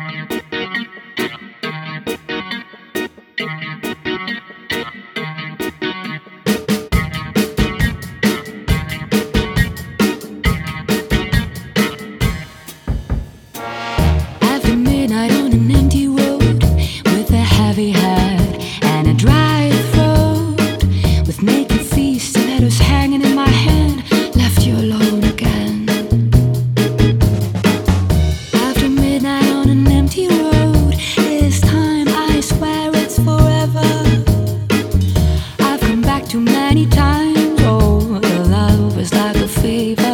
After midnight on an empty road, with a heavy head and a dry throat, with naked feet, stilettos hanging in my hand, left you alone again. After midnight on an empty road, this time I swear it's forever. I've come back too many times, oh, your love is like a fever.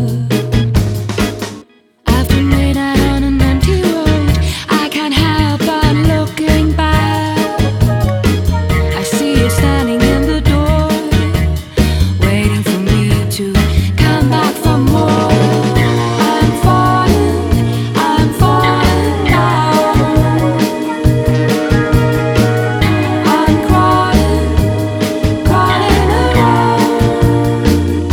After midnight on an empty road, I can't help but looking back. I see you standing in the door, waiting for me to come back for more. I'm falling now. I'm crawling around.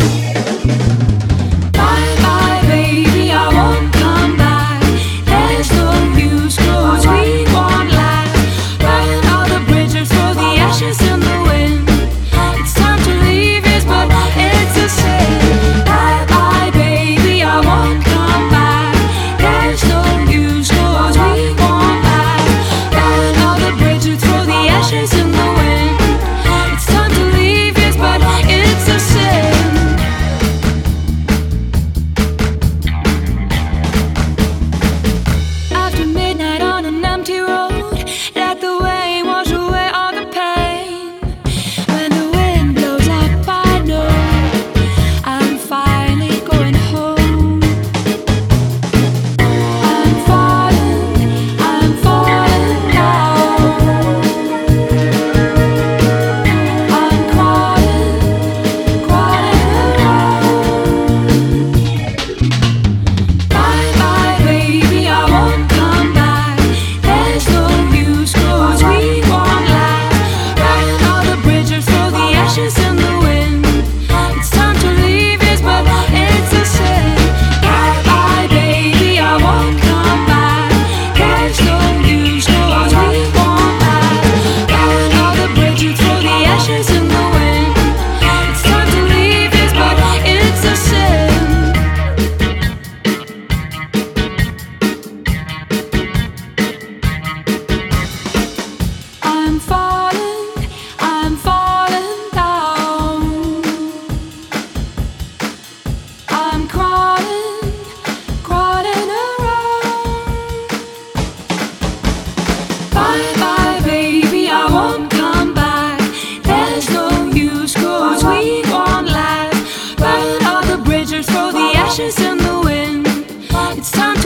Bye bye baby, I won't come back. There's no use, 'cause we won't last. Burn all the bridges, throw the ashes in the wind. It's time to leave, yes, but it's a sin. Bye bye baby, I won't come back. There's no use, 'cause we won't last. Burn all the bridges, throw the ashes in the wind. It's time to leave, yes, but it's a sin. After midnight on an empty road, let the rain wash away all the pain. When the wind blows up, I know I'm finally going home. I'm falling now. I'm crawling around. Bye bye baby, I won't come back. There's no use, 'cause we won't last. Burn all the bridges, throw the ashes in the wind. It's time to leave, yes, but it's a sin. Bye bye baby, I won't come back. There's no use, 'cause we won't last. Burn all the bridges, throw the ashes in the wind. It's time to leave, yes, but it's a sin. I'm falling down. I'm crawling around. Bye bye baby, I won't come back. There's no use, 'cause we won't last. Burn all the bridges, throw the ashes in the wind. It's time